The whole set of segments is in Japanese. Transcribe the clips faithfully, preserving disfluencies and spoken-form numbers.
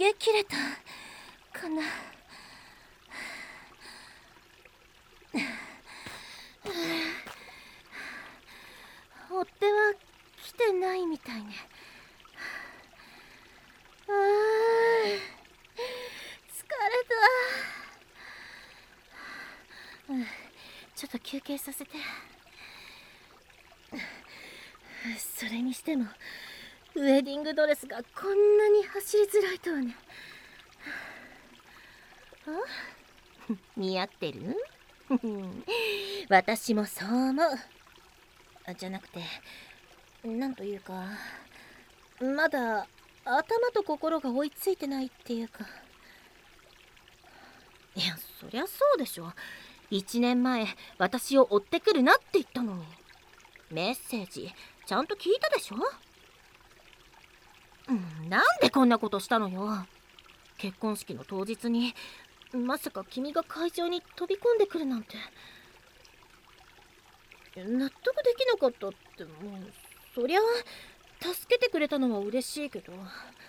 げ切れたかな。追っ手は来てないみたいね。あー、疲れた。うん、ちょっと休憩させて。それにしてもウェディングドレスがこんなに走りづらいとはね。あ、似合ってる？私もそう思う。じゃなくて、なんというか、まだ頭と心が追いついてないっていうか。いや、そりゃそうでしょ。いちねんまえ私を追ってくるなって言ったのに。メッセージちゃんと聞いたでしょ。うん、なんでこんなことしたのよ。結婚式の当日にまさか君が会場に飛び込んでくるなんて。納得できなかったってもう、そりゃ助けてくれたのは嬉しいけど。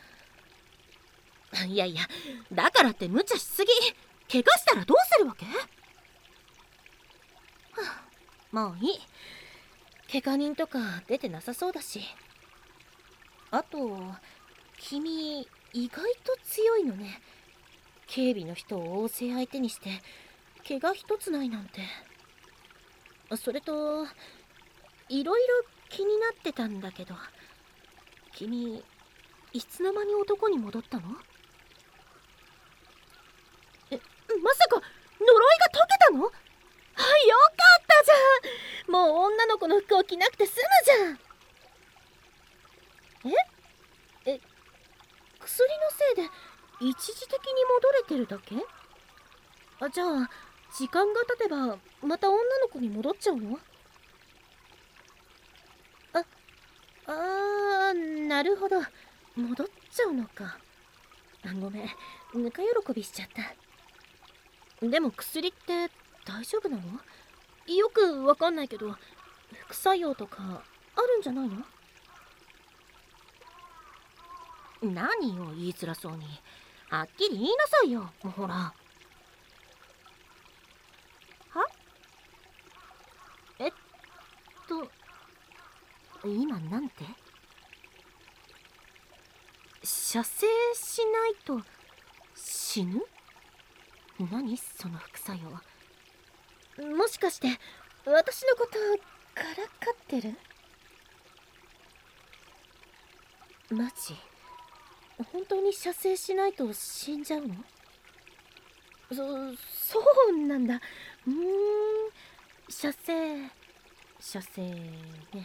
いやいや、だからって無茶しすぎ。怪我したらどうするわけ？はあ、もういい。怪我人とか出てなさそうだし。あと君意外と強いのね。警備の人を大勢相手にして怪我一つないなんて。それといろいろ気になってたんだけど、君いつの間に男に戻ったの？え、まさか呪いが解けたの？あ、よかったじゃん。もう女の子の服を着なくて済むじゃん。ええ、薬のせいで一時的に戻れてるだけ？あ、じゃあ時間が経てばまた女の子に戻っちゃうの？あ、あー、なるほど。戻っちゃうのか。ごめん、ぬか喜びしちゃった。でも薬って大丈夫なの？よくわかんないけど副作用とかあるんじゃないの？何よ言いづらそうに。はっきり言いなさいよ。もうほら。は？えっと今なんて？射精しないと死ぬ？何その副作用。もしかして私のことからかってる？マジ？本当に射精しないと死んじゃうの？そ、そうなんだ。うーん、射精、射精ね。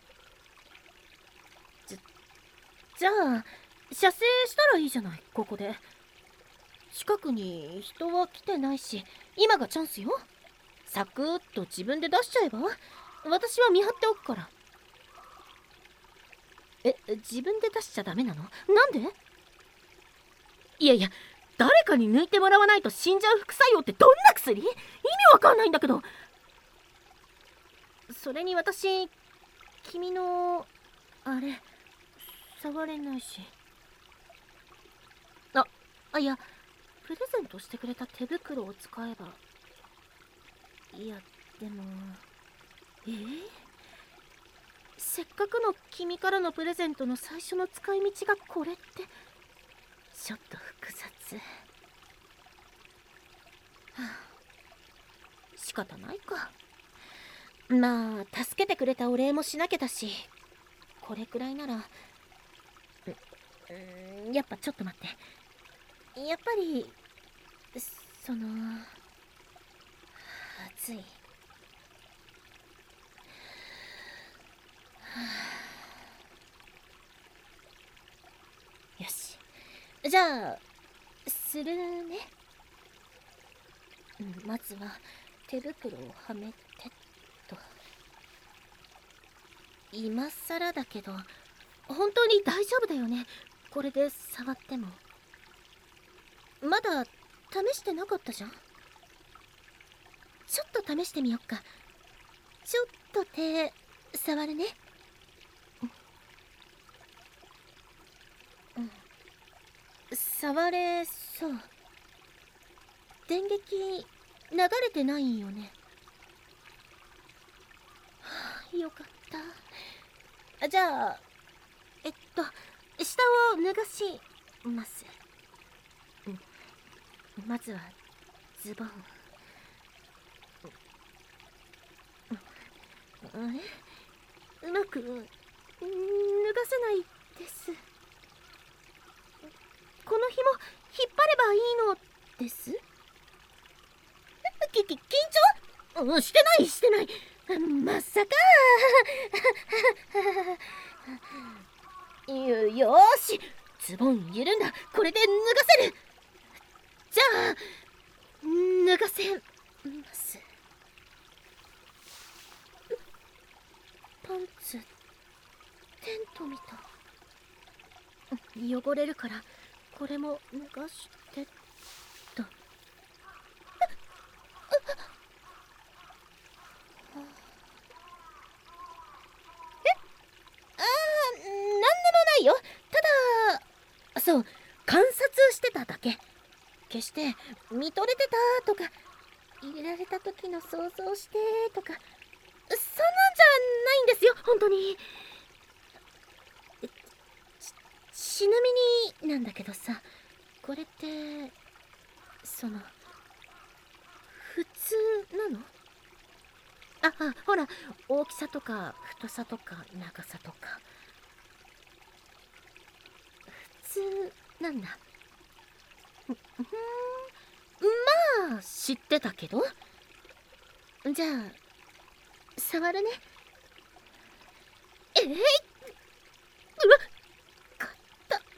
じゃ、じゃあ、射精したらいいじゃない、ここで。近くに人は来てないし、今がチャンスよ。サクッと自分で出しちゃえば？私は見張っておくから。え、自分で出しちゃダメなの？なんで？いやいや、誰かに抜いてもらわないと死んじゃう副作用ってどんな薬？意味わかんないんだけど。それに私、君のあれ触れないし。あ、あ、いや、プレゼントしてくれた手袋を使えば。いや、でもえー、せっかくの君からのプレゼントの最初の使い道がこれってちょっと複雑。はあ、仕方ないか。まあ助けてくれたお礼もしなきゃだし、これくらいなら。う、うん、やっぱちょっと待って。やっぱりその暑い。はあ、よし、じゃあするね。うん、まずは手袋をはめてっと。今さらだけど本当に大丈夫だよね、これで触っても。まだ試してなかったじゃん。ちょっと試してみよっか。ちょっと手触るね。うん、うん、 触れそう。電撃流れてないんよね。はあ、よかった。じゃあえっと下を脱がします。うん、まずはズボン。え、うまく脱がせないです。この紐引っ張ればいいのです。きき緊張、うん、してないしてない。まさかよ、よーし、ズボン緩んだ。これで脱がせる。じゃあ脱がせます。パンツテントみたい。汚れるからこれも脱がしてと。ああ、なんでもないよ。ただ、そう、観察してただけ。決して見とれてたとか、入れられた時の想像してとか、そんなんじゃないんですよ、本当に。ち、ちなみになんだけどさ、これってその普通なの？ああ、ほら、大きさとか太さとか長さとか普通なんだ。ふふん、まあ知ってたけど。じゃあ触るね。えい、うわっ、かった、熱っ。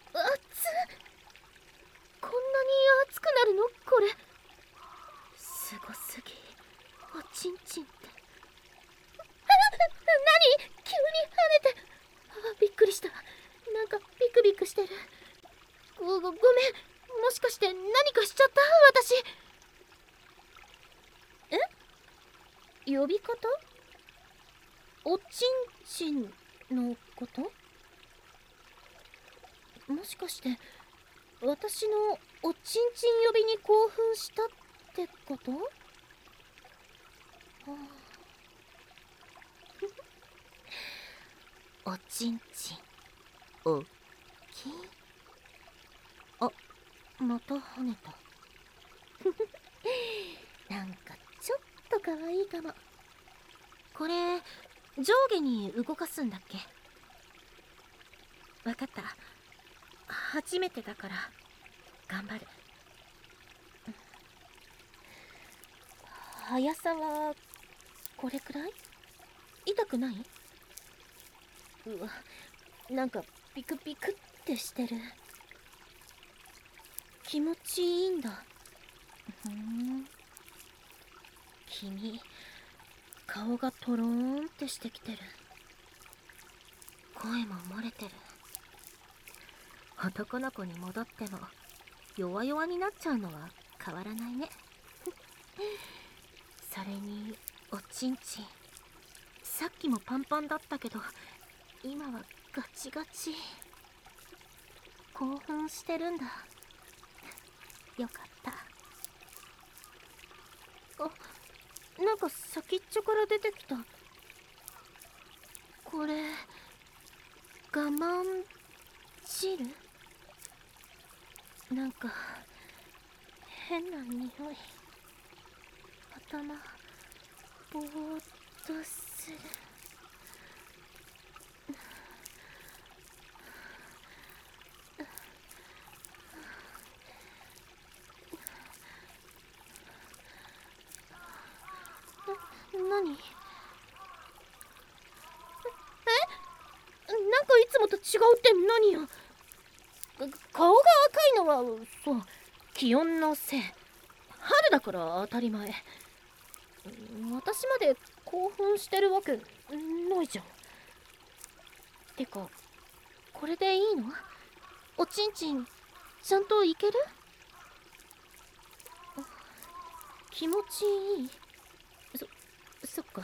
こんなに熱くなるのこれ。すごすぎ。おちんちんって。あ、何、急に跳ねて。あ、びっくりした。なんかビクビクしてる。ごごごめん、もしかして何かしちゃった私。え、呼び方？おちんちんのこと？もしかして私のおちんちん呼びに興奮したってこと？はあ、おちんちんおっきい。あ、また跳ねた。なんかちょっとかわいいかも。これ上下に動かすんだっけ？わかった。初めてだから頑張る。速さはこれくらい？痛くない？うわ、なんかピクピクってしてる。気持ちいいんだ。ふん。君、顔がトローンってしてきてる。声も漏れてる。男の子に戻っても弱々になっちゃうのは変わらないね。それにおちんちん、さっきもパンパンだったけど今はガチガチ。興奮してるんだ。よかった。あ、なんか先っちょから出てきた。これ我慢汁？なんか変な匂い。頭ぼーっとする。何？え？なんかいつもと違うって何よ。顔が赤いのはそう気温のせい。春だから当たり前。私まで興奮してるわけないじゃん。てかこれでいいの？おちんちんちゃんといける？気持ちいい。そそっか。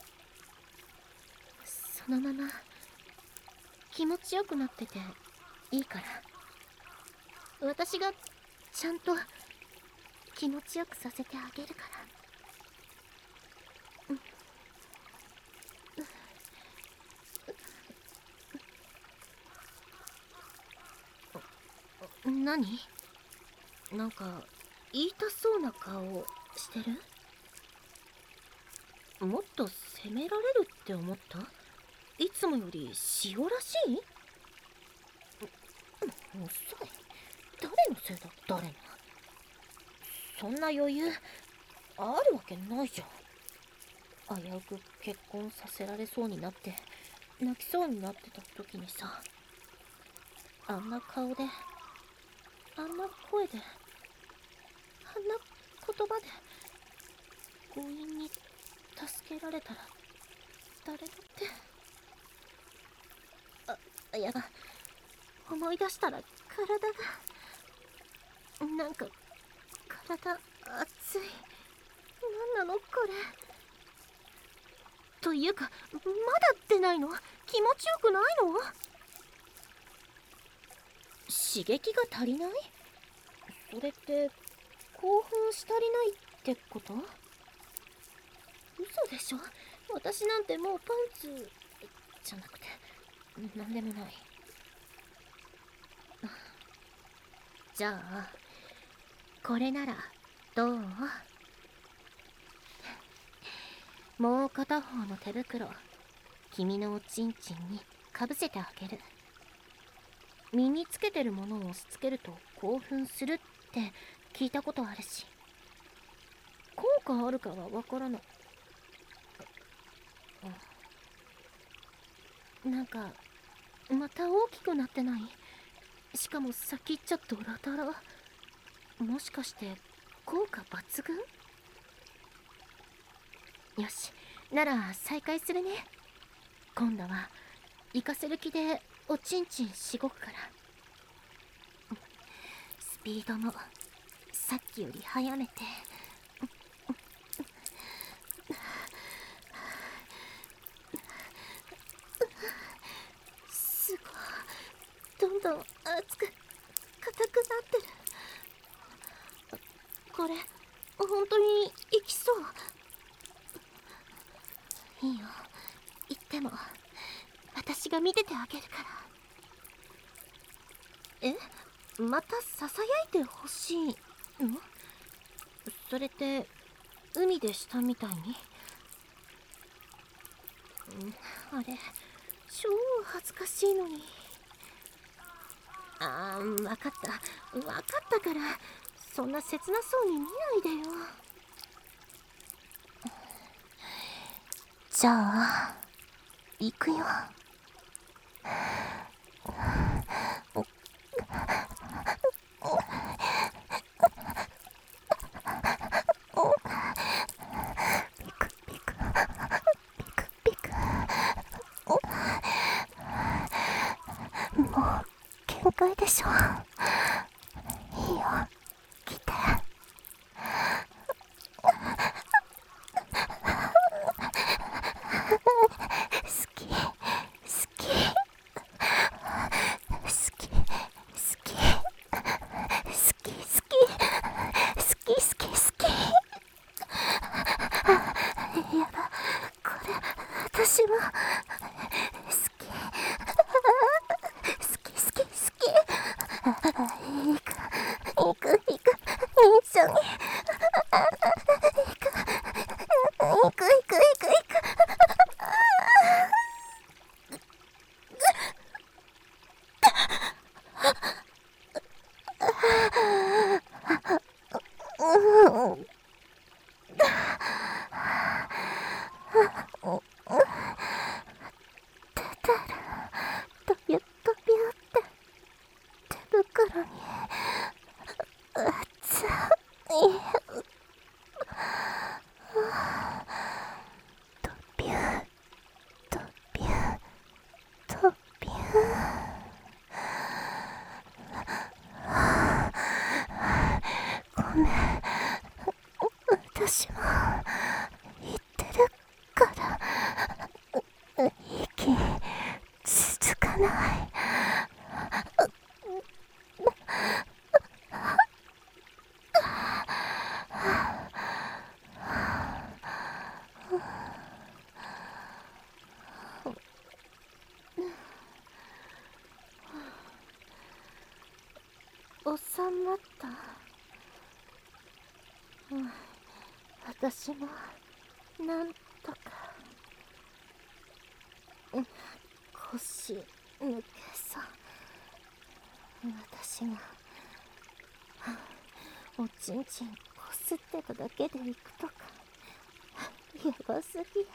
そのまま気持ちよくなってていいから。 私がちゃんと気持ちよくさせてあげるから。うん。何？なんか言いたそうな顔してる？もっと責められるって思った？いつもより塩らしい？遅い。誰のせいだ？誰の？そんな余裕あるわけないじゃん。危うく結婚させられそうになって泣きそうになってた時にさ、あんな顔で、あんな声で、あんな言葉で強引に助けられたら誰だって。あ、やだ。思い出したら体がなんか体熱い。なんなのこれ。というかまだ出ないの？気持ちよくないの？刺激が足りない？それって興奮し足りないってこと？嘘でしょ。私なんてもうパンツじゃなくてなんでもない。じゃあこれならどう？もう片方の手袋君のおちんちんにかぶせてあげる。身につけてるものを押し付けると興奮するって聞いたことあるし、効果あるかはわからない。なんかまた大きくなってない？しかも先っちょドラドラ。もしかして効果抜群？よし、なら再開するね。今度は行かせる気でおちんちんしごくから。スピードもさっきより速めて。すごい、どんどん熱く硬くなってる。これ本当にいきそう？いいよ、言っても私が見ててあげるから。え、またささやいてほしいの？それって海でしたみたいに？あれ超恥ずかしいのに。あー、分かった分かったから、そんな切なそうに見ないでよ。じゃあ行くよ。もう限界でしょ。いいよ、来て。好き好き好き好き好き好き好き好き好き。やだ、これ私も好き好き好き好き。行く行く行く、一緒に行く行く行く行く行く。とびゅとびゅって手袋に熱い。とびゅとびゅとびゅ。ごめん、私も言ってるから息続かない。 収まった。うん、私もなんとか。うん、腰抜けそう。私がおちんちんこすってただけで行くとかやばすぎ。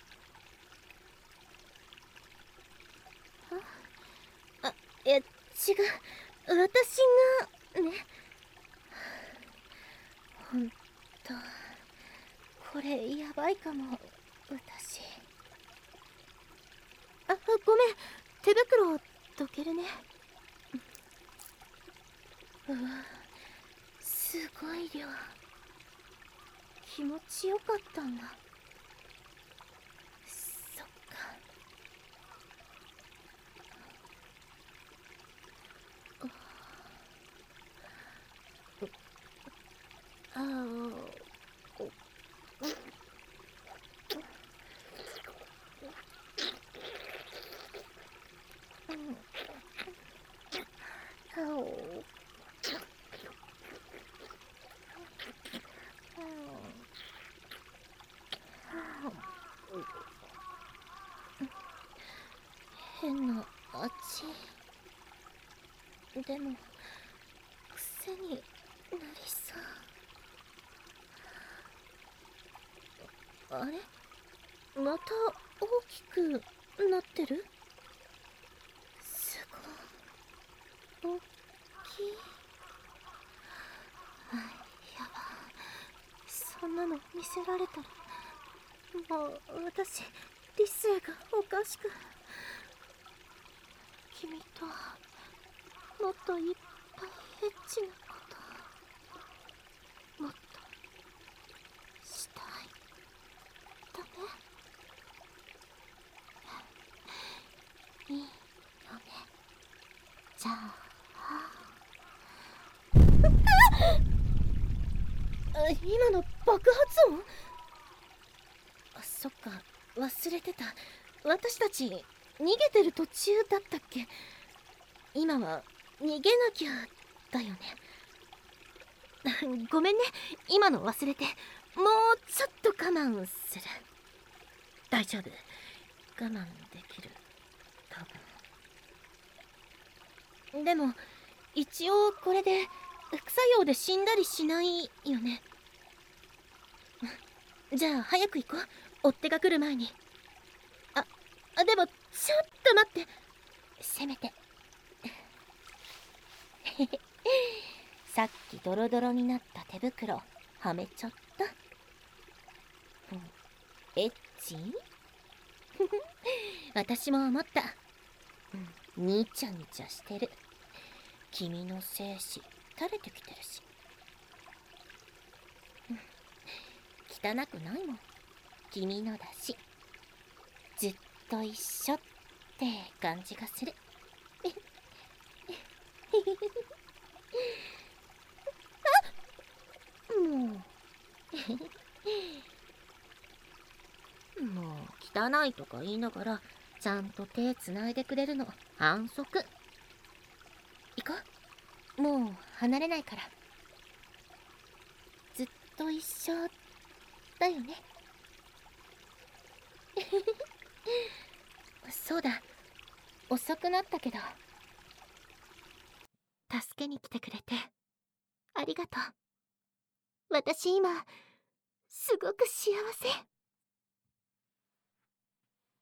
あ、あ、いや違う、私がね。ほんとこれやばいかも。私あ、ごめん、手袋どけるね。うわ、すごい量。気持ちよかったんだ。そっか。ああ、変な味。でも癖になりそう。あれ、また大きくなってる。すごい大きい。あ、やば、そんなの見せられたらもう私理性がおかしく。君ともっといっぱいエッチなこともっとしたい。だね。いいよね。じゃああ、今の爆発音。あ、そっか、忘れてた。私たち逃げてる途中だったっけ。今は逃げなきゃだよね。ごめんね、今の忘れて。もうちょっと我慢する。大丈夫、我慢できる、多分。でも一応これで副作用で死んだりしないよね。じゃあ早く行こう、追っ手が来る前に。あ、あ、でもちょっと待って、せめてさっきドロドロになった手袋はめちゃった。うん、エッチ私も思った。うん、にちゃにちゃしてる。君の精子垂れてきてるし、うん、汚くないもん、君のだし。ずっと一緒って感じがする。あ、もうもう汚いとか言いながらちゃんと手つないでくれるの反則。行こう、もう離れないから。ずっと一緒だよね。そうだ、遅くなったけど助けに来てくれてありがとう。私今すごく幸せ。